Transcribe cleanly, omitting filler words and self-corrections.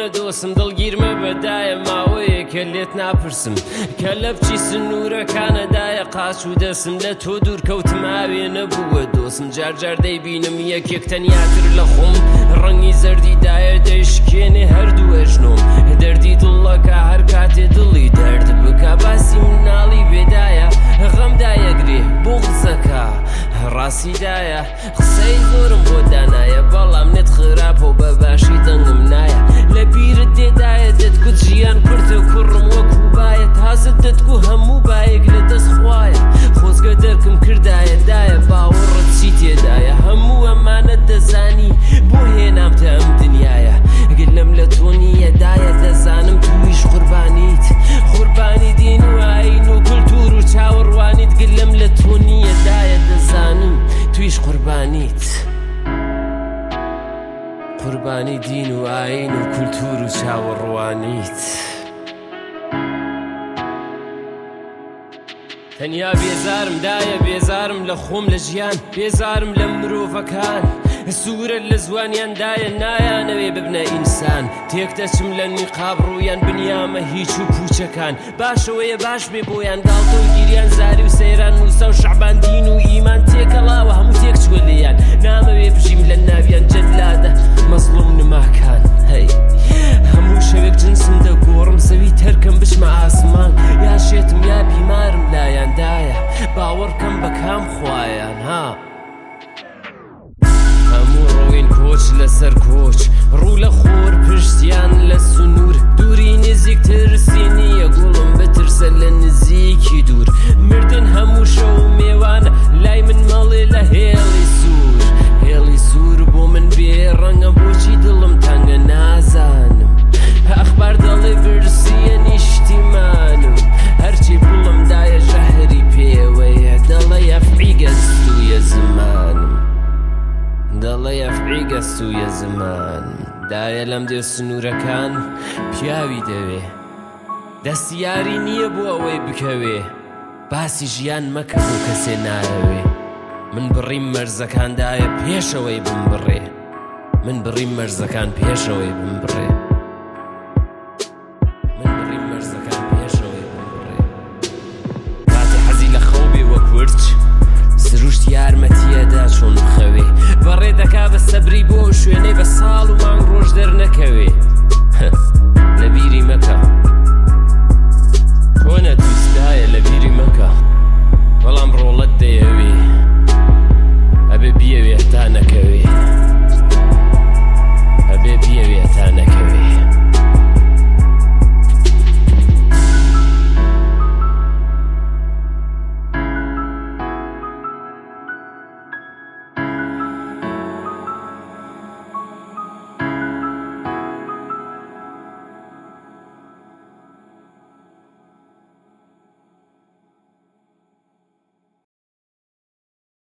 بۆنە دۆسم دڵگیرمە بەدایە ماوەیە کە لێت ناپرسم کە لە بچی سنوورەکانەدایە قاچ و دەسم لە تۆ دوورکەوتم ئاوێ نەبووە دۆسم جارجار دەیبینم یەکێک تەنیاتر لە خۆم ڕەنگی زەردیدایە دەیشکێنێ هەردوو ئەژنۆم دەردی دڵەکە هەر کاتێ دڵی دەرد بکە باسی مناڵی بێدایە غەمدایەگرێ بۆ قسەکە ڕاستیدایە قسەی زۆرم بۆ دانایە بەڵام نێت خراپە و بەباشی دەنگم نایە لە بیرت دێدایە دەتگوت ژیان کورتە کوڕم وەکو باە تازت دەتگو هەموو بایەک لە دەست خوایە خۆزگە دەرکم کردایە دایە باوەڕت چی تێدایە هەموو ئەمانە دەزانی بۆ هێنامتە ئەم دنیایە گلم لە تۆ نیەدایە دەزانم تویش قوربانی دین و ئاین و کولتور و چاوەڕوانیت گلم لە تۆ نیەدایە دەزانم تویش قوربانی دین و ئاین و کولتور و چاوەڕوانیت تەنیا بێزارم دایە بێزارم لە خۆم لە ژیان بێزارم لە مرۆڤەکان سوورە لە زوانیاندایە نایانەوێ ببنە ئینسان تێک دەچم لە نیقاب ڕوویان بنیامە هیچ و پوچەکان باشەوەیە باش بێ بۆیان گاڵتە و گیریان زاری و سەیران موسا و شەعبان دین و ئیمان تێکەڵاوە هەموو تێک چوە لێیان نامەوێ بژیم لە ناویان جەلادە مەزڵوم نماکان هەی هەموو شەوێک جنسم دەگۆڕم سەوی تەرکەم بچمە ئاسمان یا شێتم یا بیمارم لایاندایە باوەڕکەم بە کام خوایان ها هەموو ڕۆین کۆچ لەسەر کۆچ ڕوو لە خۆر پشتیان لە سنوور دووری نزیک ترسی نییە گوڵم بترسە لە نزیکی دوور مردن هەموو شەو میێوانە لای من مەڵێ لە هێڵی سوور بۆ من بێ ڕەنگە بۆچی دڵم تەنگە نازانم ئەخبار دەڵێ برسیە نیشتیمانم هەرچی بڵم دایە ژەهری پێوەیە دەڵێ ئەفعی گەستوویە زمانم گەستوویە زمان دایە لەم دێ سنوورەکان پیاوی دەوێ دەستیاری نییە بۆ ئەوەی بکەوێ باسی ژیان مەکە بۆ کەسێ نایەوێ من بڕیم مەرزەکان دایە پێشەوەی بمبڕێ کاتی حەزی لە خەو بێ وەک ورچ سروشت یارمەتیەدا چۆن بخەوێ بەڕێ دەکا بە سەبری بۆ شوێنەی بە ساڵ و مانگ ڕۆژ دەرنەکەوێ